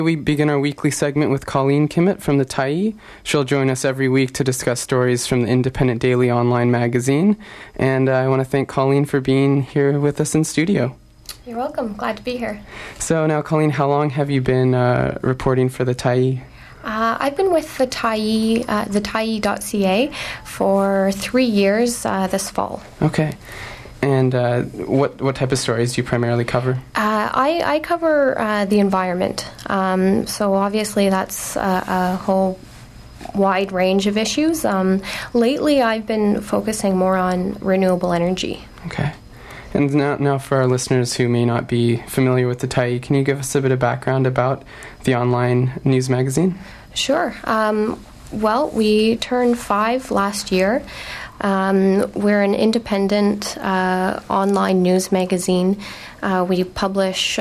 We begin our weekly segment with Colleen Kimmett from the Tyee. She'll join us every week to discuss stories from the Independent Daily online magazine. And I want to thank Colleen for being here with us in studio. You're welcome. Glad to be here. So now, Colleen, how long have you been reporting for the Tyee? I've been with the Tyee, the Tyee.ca, for 3 years this fall. Okay. And what type of stories do you primarily cover? I cover the environment. So obviously that's a whole wide range of issues. Lately I've been focusing more on renewable energy. Okay. And now for our listeners who may not be familiar with the Tyee, can you give us a bit of background about the online news magazine? Sure. Well, we turned 5 last year. We're an independent online news magazine. We publish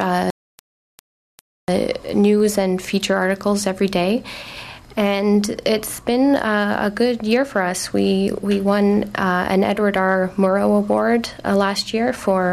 news and feature articles every day. And it's been a good year for us. We won an Edward R. Murrow Award last year for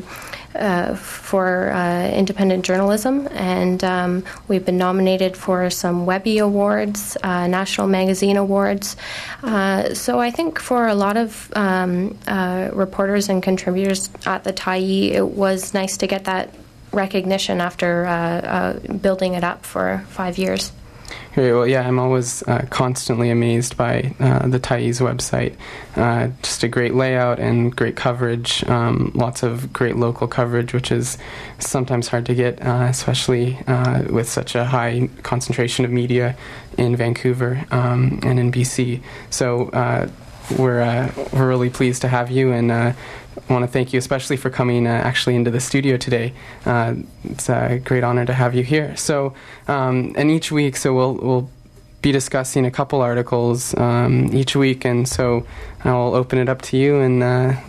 independent journalism, and we've been nominated for some Webby Awards, National Magazine Awards. So I think for a lot of reporters and contributors at the Tyee, it was nice to get that recognition after building it up for 5 years. Well, yeah, I'm always constantly amazed by the Tyee's website. Just a great layout and great coverage, lots of great local coverage, which is sometimes hard to get, especially with such a high concentration of media in Vancouver and in BC. So we're really pleased to have you, and I want to thank you especially for coming actually into the studio today. It's a great honor to have you here. So, and each week, so we'll be discussing a couple articles each week, and so I'll open it up to you, and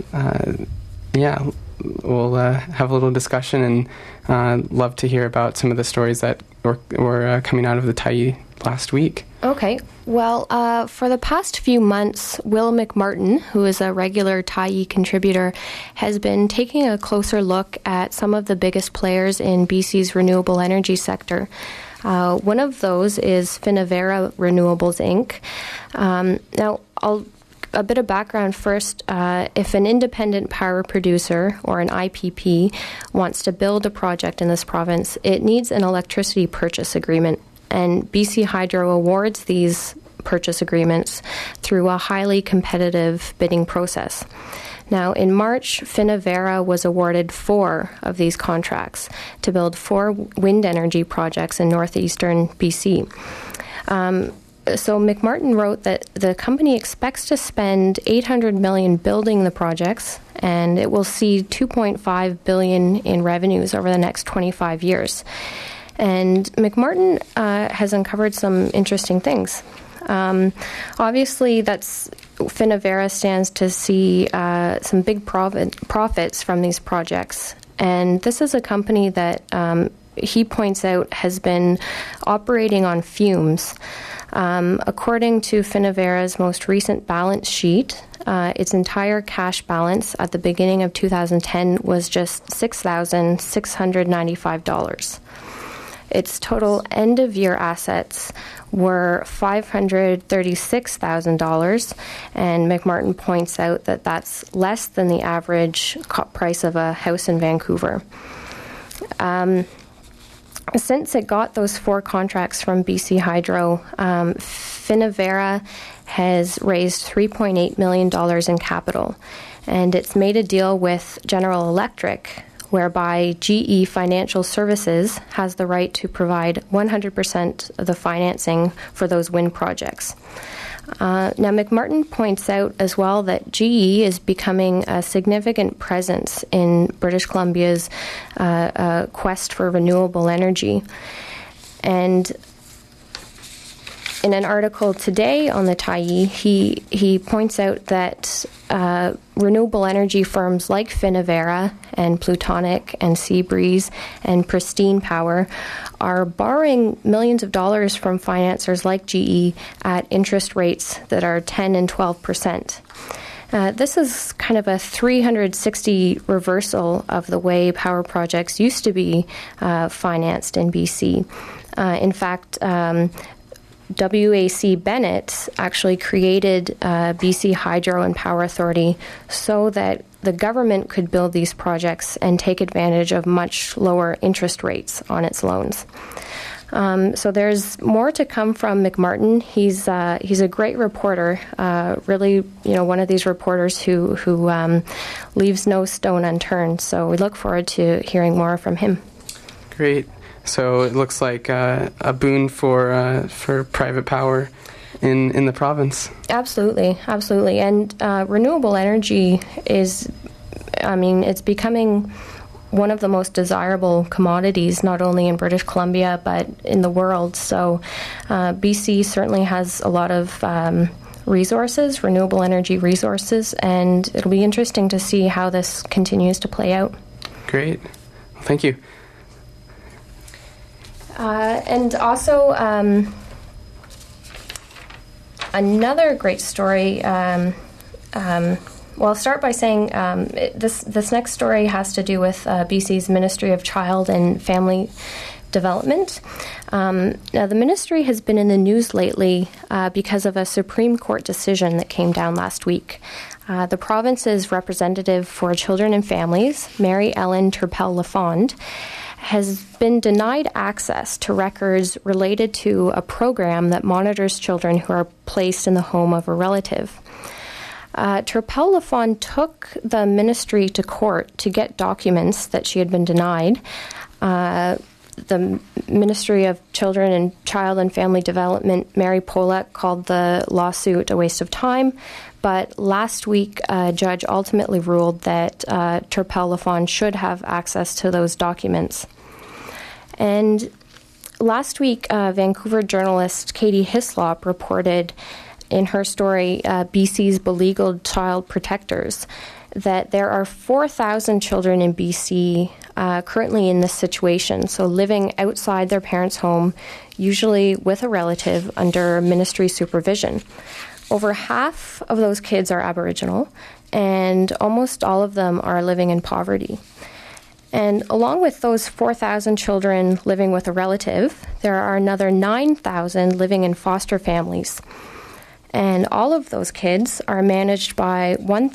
we'll have a little discussion, and love to hear about some of the stories that were coming out of the Tyee last week. Okay. Well, for the past few months, Will McMartin, who is a regular Tyee contributor, has been taking a closer look at some of the biggest players in BC's renewable energy sector. One of those is Finnevera Renewables, Inc. Now, a bit of background first. If an independent power producer, or an IPP, wants to build a project in this province, it needs an electricity purchase agreement. And BC Hydro awards these purchase agreements through a highly competitive bidding process. Now, in March, Finnevera was awarded 4 of these contracts to build 4 wind energy projects in northeastern BC. So McMartin wrote that the company expects to spend $800 million building the projects, and it will see $2.5 billion in revenues over the next 25 years. And McMartin has uncovered some interesting things. Obviously, Finnevera stands to see some big profits from these projects. And this is a company that he points out has been operating on fumes. According to Finnevera's most recent balance sheet, its entire cash balance at the beginning of 2010 was just $6,695. Its total end-of-year assets were $536,000, and McMartin points out that that's less than the average price of a house in Vancouver. Since it got those 4 contracts from BC Hydro, Finnevera has raised $3.8 million in capital, and it's made a deal with General Electric, whereby GE Financial Services has the right to provide 100% of the financing for those wind projects. Now, McMartin points out as well that GE is becoming a significant presence in British Columbia's quest for renewable energy. And in an article today on the Tyee, he points out that renewable energy firms like Finnevera and Plutonic and Seabreeze and Pristine Power are borrowing millions of dollars from financiers like GE at interest rates that are 10 and 12%. This is kind of a 360 reversal of the way power projects used to be financed in BC. In fact, WAC Bennett actually created BC Hydro and Power Authority so that the government could build these projects and take advantage of much lower interest rates on its loans. So there's more to come from McMartin. He's a great reporter, really, one of these reporters who leaves no stone unturned. So we look forward to hearing more from him. Great. So it looks like a boon for private power in the province. Absolutely. And renewable energy it's becoming one of the most desirable commodities, not only in British Columbia, but in the world. So BC certainly has a lot of resources, renewable energy resources, and it'll be interesting to see how this continues to play out. Great. Well, thank you. And also, another great story. I'll start by saying this next story has to do with BC's Ministry of Child and Family Development. Now, the ministry has been in the news lately because of a Supreme Court decision that came down last week. The province's representative for children and families, Mary Ellen Turpel-Lafond, has been denied access to records related to a program that monitors children who are placed in the home of a relative. Turpel-Lafond took the ministry to court to get documents that she had been denied. The Ministry of Children and Child and Family Development, Mary Polak, called the lawsuit a waste of time. But last week, a judge ultimately ruled that Turpel-Lafond should have access to those documents. And last week, Vancouver journalist Katie Hislop reported in her story, BC's Beleaguered Child Protectors, that there are 4,000 children in BC currently in this situation, so living outside their parents' home, usually with a relative under ministry supervision. Over half of those kids are Aboriginal, and almost all of them are living in poverty. And along with those 4,000 children living with a relative, there are another 9,000 living in foster families. And all of those kids are managed by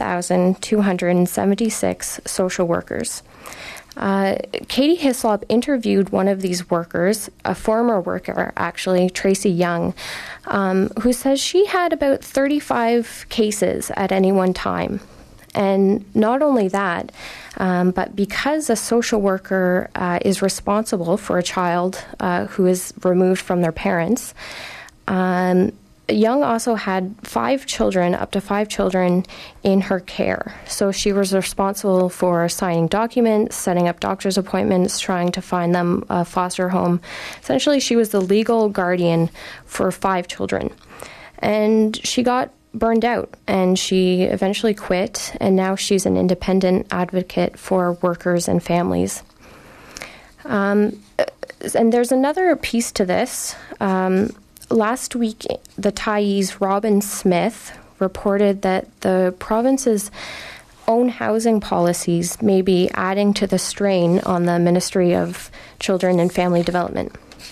1,276 social workers. Katie Hislop interviewed one of these workers, a former worker actually, Tracy Young, who says she had about 35 cases at any one time. And not only that, but because a social worker is responsible for a child who is removed from their parents, Young also had up to five children in her care. So she was responsible for signing documents, setting up doctor's appointments, trying to find them a foster home. Essentially, she was the legal guardian for 5 children. And she got burned out, and she eventually quit, and now she's an independent advocate for workers and families. And there's another piece to this. Last week, the Tyee's Robin Smith reported that the province's own housing policies may be adding to the strain on the Ministry of Children and Family Development.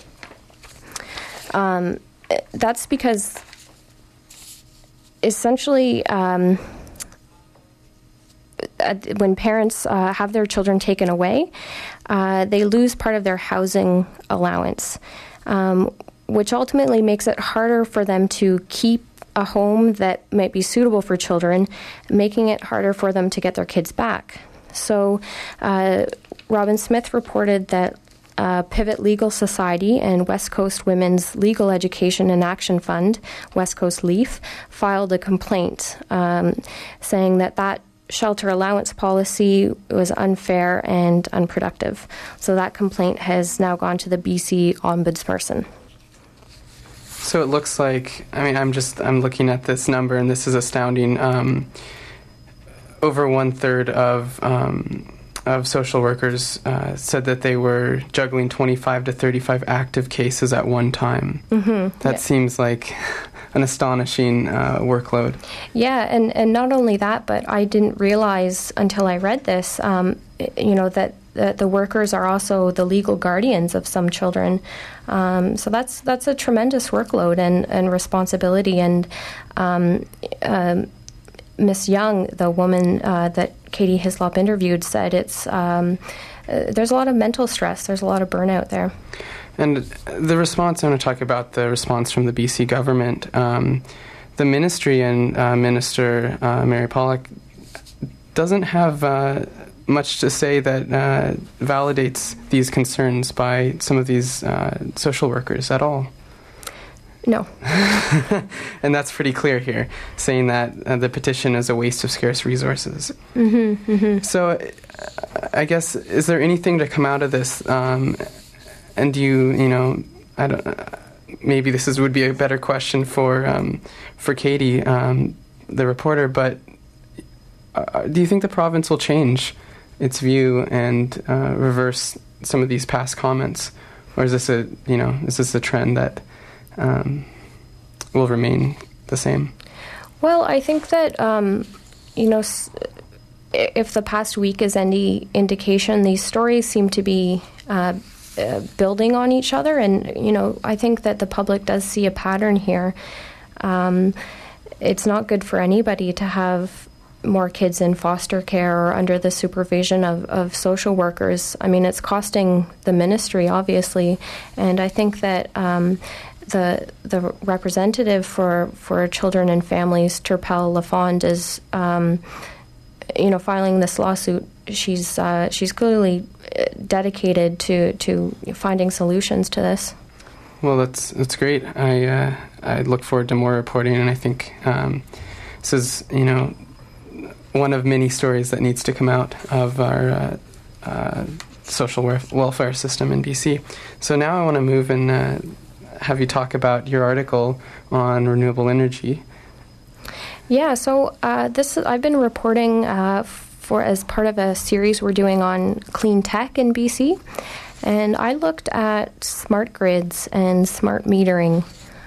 That's because essentially when parents have their children taken away, they lose part of their housing allowance, which ultimately makes it harder for them to keep a home that might be suitable for children, making it harder for them to get their kids back. So Robin Smith reported that Pivot Legal Society and West Coast Women's Legal Education and Action Fund, West Coast LEAF, filed a complaint saying that shelter allowance policy was unfair and unproductive. So that complaint has now gone to the BC Ombudsperson. So it looks like, I'm looking at this number, and this is astounding. Over 1/3 of social workers said that they were juggling 25 to 35 active cases at one time. Mm-hmm. That seems like an astonishing workload. Yeah, and not only that, but I didn't realize until I read this, that the workers are also the legal guardians of some children. So that's a tremendous workload and responsibility. And Miss Young, the woman that Katie Hislop interviewed, said it's there's a lot of mental stress. There's a lot of burnout there. And the response, I want to talk about the response from the BC government. The ministry and Minister Mary Pollock doesn't have much to say that validates these concerns by some of these social workers at all. No. And that's pretty clear here, saying that the petition is a waste of scarce resources. Mm-hmm, mm-hmm. So I guess, is there anything to come out of this? And do you I don't. Maybe this would be a better question for Katie, the reporter. But do you think the province will change its view and reverse some of these past comments, or is this a trend that will remain the same? Well, I think that if the past week is any indication, these stories seem to be building on each other, and I think that the public does see a pattern here. It's not good for anybody to have more kids in foster care or under the supervision of social workers. I mean, it's costing the ministry, obviously, and I think that the representative for children and families, Turpel Lafond, is filing this lawsuit. She's clearly dedicated to finding solutions to this. Well, that's great. I look forward to more reporting, and I think this is one of many stories that needs to come out of our social welfare system in BC. So now I want to move and have you talk about your article on renewable energy. Yeah, so I've been reporting as part of a series we're doing on clean tech in BC, and I looked at smart grids and smart metering.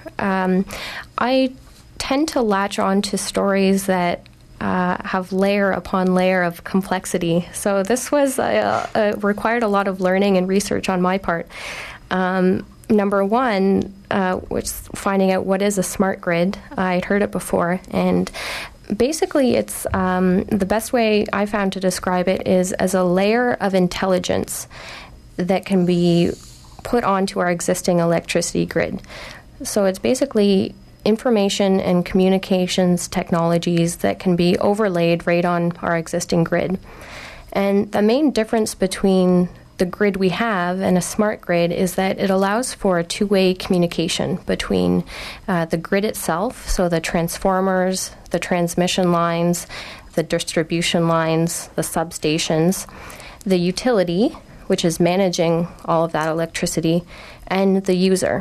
I tend to latch on to stories that have layer upon layer of complexity. So this was required a lot of learning and research on my part. Number one, which finding out what is a smart grid. I'd heard it before, and basically it's the best way I found to describe it is as a layer of intelligence that can be put onto our existing electricity grid. So it's basically information and communications technologies that can be overlaid right on our existing grid. And the main difference between the grid we have and a smart grid is that it allows for a two-way communication between the grid itself, so the transformers, the transmission lines, the distribution lines, the substations, the utility, which is managing all of that electricity, and the user.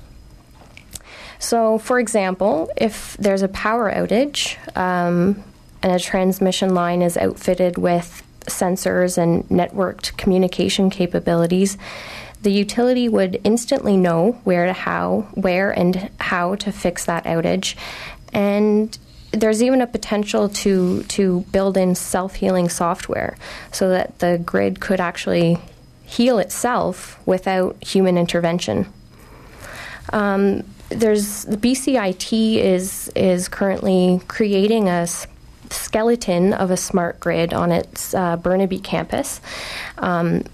So, for example, if there's a power outage and a transmission line is outfitted with sensors and networked communication capabilities, the utility would instantly know where and how to fix that outage. And there's even a potential to build in self-healing software so that the grid could actually heal itself without human intervention. The BCIT is currently creating a skeleton of a smart grid on its Burnaby campus. And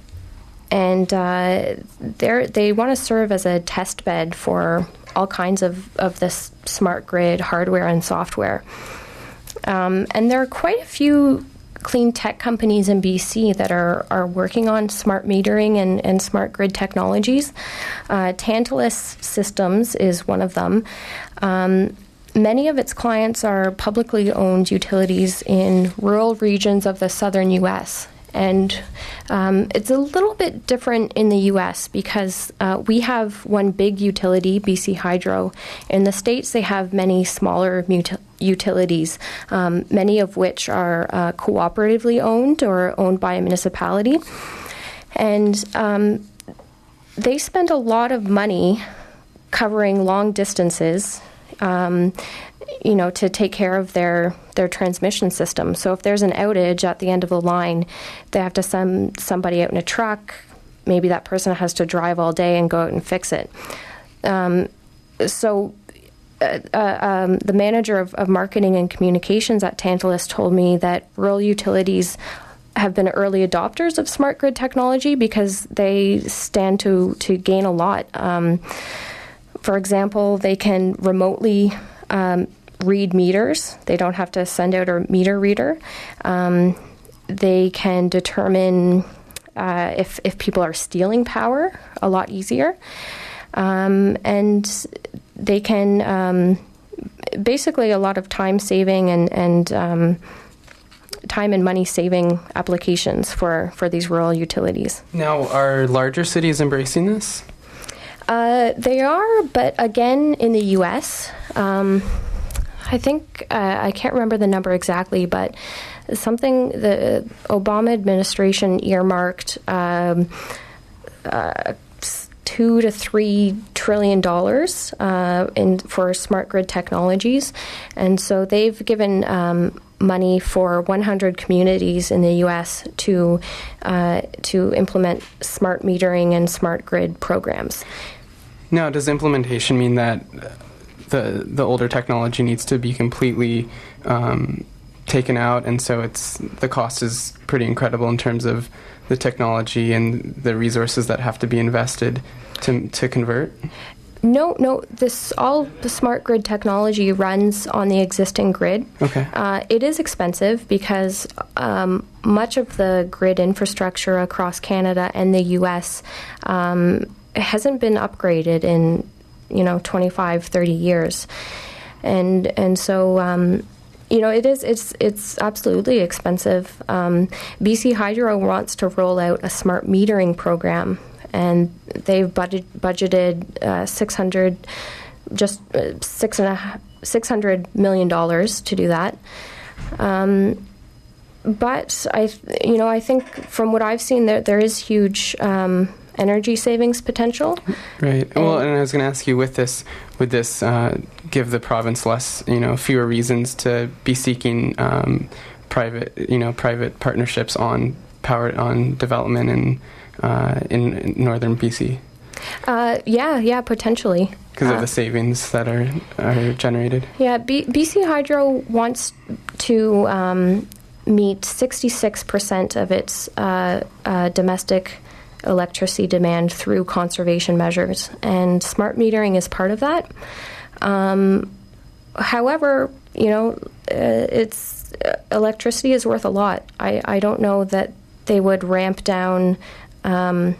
they want to serve as a test bed for all kinds of this smart grid hardware and software. And there are quite a few clean tech companies in BC that are working on smart metering and smart grid technologies. Tantalus Systems is one of them. Many of its clients are publicly owned utilities in rural regions of the southern U.S., and it's a little bit different in the U.S. because we have one big utility, BC Hydro. In the States, they have many smaller utilities, many of which are cooperatively owned or owned by a municipality. And they spend a lot of money covering long distances to take care of their transmission system. So if there's an outage at the end of the line, they have to send somebody out in a truck. Maybe that person has to drive all day and go out and fix it. The manager of marketing and communications at Tantalus told me that rural utilities have been early adopters of smart grid technology because they stand to gain a lot. For example, they can remotely read meters. They don't have to send out a meter reader. They can determine if people are stealing power a lot easier. And they can basically a lot of time saving and time and money saving applications for these rural utilities. Now, are larger cities embracing this? They are, but again, in the U.S., I think, I can't remember the number exactly, but something the Obama administration earmarked $2 to $3 trillion for smart grid technologies. And so they've given money for 100 communities in the U.S. to implement smart metering and smart grid programs. Now, does implementation mean that the older technology needs to be completely taken out, and so the cost is pretty incredible in terms of the technology and the resources that have to be invested to convert? No. All the smart grid technology runs on the existing grid. Okay. It is expensive because much of the grid infrastructure across Canada and the U.S. Hasn't been upgraded in 25, 30 years, and so it's absolutely expensive. BC Hydro wants to roll out a smart metering program, and they've budgeted $600 million to do that. But I think from what I've seen, there is huge energy savings potential. Right. Well, and I was going to ask you, would this give the province fewer reasons to be seeking private partnerships on development in northern BC? Yeah, potentially. Because of the savings that are generated. Yeah, BC Hydro wants to meet 66% of its domestic electricity demand through conservation measures, and smart metering is part of that. However, electricity is worth a lot. I don't know that they would ramp down new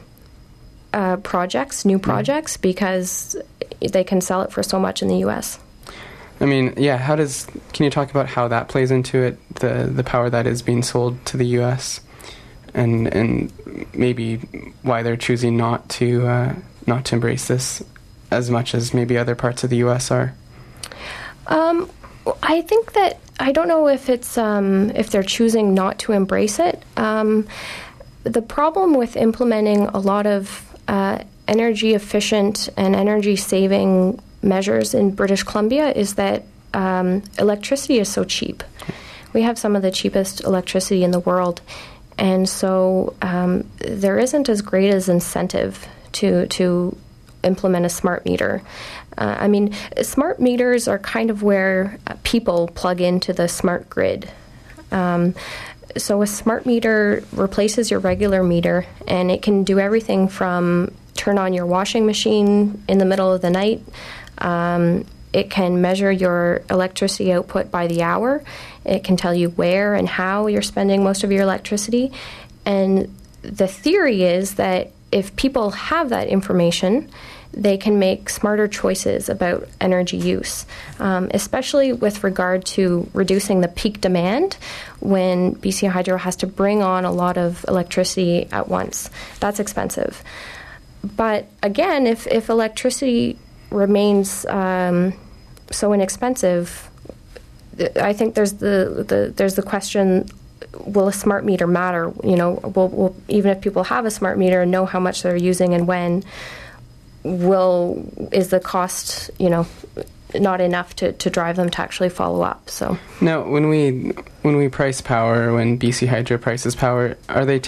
projects, because they can sell it for so much in the U.S. I mean, yeah. Can you talk about how that plays into it? The power that is being sold to the U.S. and maybe why they're choosing not to embrace this as much as maybe other parts of the U.S. are. I think that I don't know if it's if they're choosing not to embrace it. The problem with implementing a lot of energy efficient and energy saving measures in British Columbia is that electricity is so cheap. We have some of the cheapest electricity in the world, and so there isn't as great as incentive to implement a smart meter. I mean, smart meters are kind of where people plug into the smart grid. So a smart meter replaces your regular meter, and it can do everything from turn on your washing machine in the middle of the night. It can measure your electricity output by the hour. It can tell you where and how you're spending most of your electricity. And the theory is that if people have that information, they can make smarter choices about energy use, especially with regard to reducing the peak demand when BC Hydro has to bring on a lot of electricity at once. That's expensive. But again, if electricity remains so inexpensive, I think there's the question: will a smart meter matter? Will even if people have a smart meter and know how much they're using and when, is the cost not enough to drive them to actually follow up. So now, when we price power, when BC Hydro prices power, are they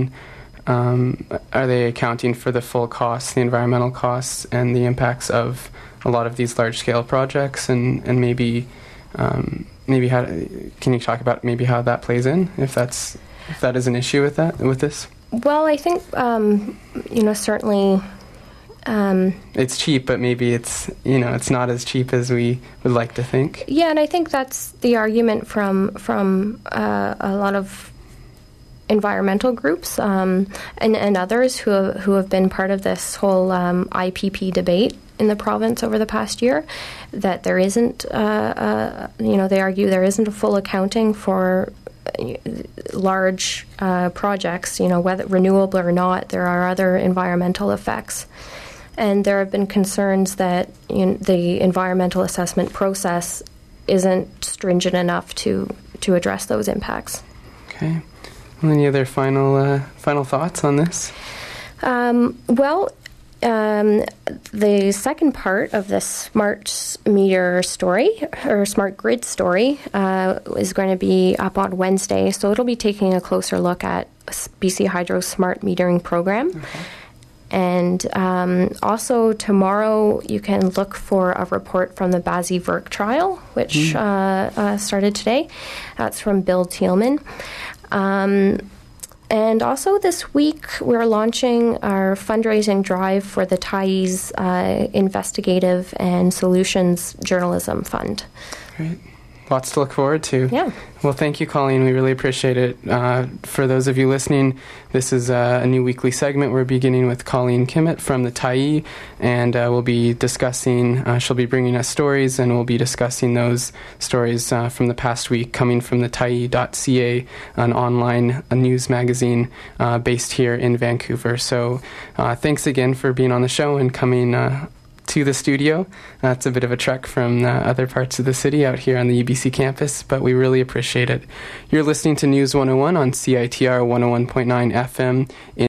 accounting for the full costs, the environmental costs, and the impacts of a lot of these large-scale projects, and maybe how can you talk about maybe how that plays in, if that is an issue with this? Well, I think certainly it's cheap, but maybe it's not as cheap as we would like to think. Yeah, and I think that's the argument from a lot of environmental groups and others who have been part of this whole IPP debate in the province over the past year, that there isn't, they argue there isn't a full accounting for large projects, whether renewable or not. There are other environmental effects. And there have been concerns that the environmental assessment process isn't stringent enough to address those impacts. Okay. Well, any other final thoughts on this? The second part of the smart meter story, or smart grid story, is going to be up on Wednesday. So it'll be taking a closer look at BC Hydro's smart metering program. Okay. And also tomorrow you can look for a report from the Basie-Verk trial, which started today. That's from Bill Thielman. And also this week, we're launching our fundraising drive for the Ty's Investigative and Solutions Journalism Fund. Great. Lots to look forward to. Yeah. Well, thank you, Colleen. We really appreciate it. For those of you listening, this is a new weekly segment. We're beginning with Colleen Kimmett from the Tyee, and we'll be discussing, she'll be bringing us stories, and we'll be discussing those stories from the past week coming from the Tyee.ca, an online news magazine based here in Vancouver. So thanks again for being on the show and coming to the studio. It's a bit of a trek from other parts of the city out here on the UBC campus, but we really appreciate it. You're listening to News 101 on CITR 101.9 FM in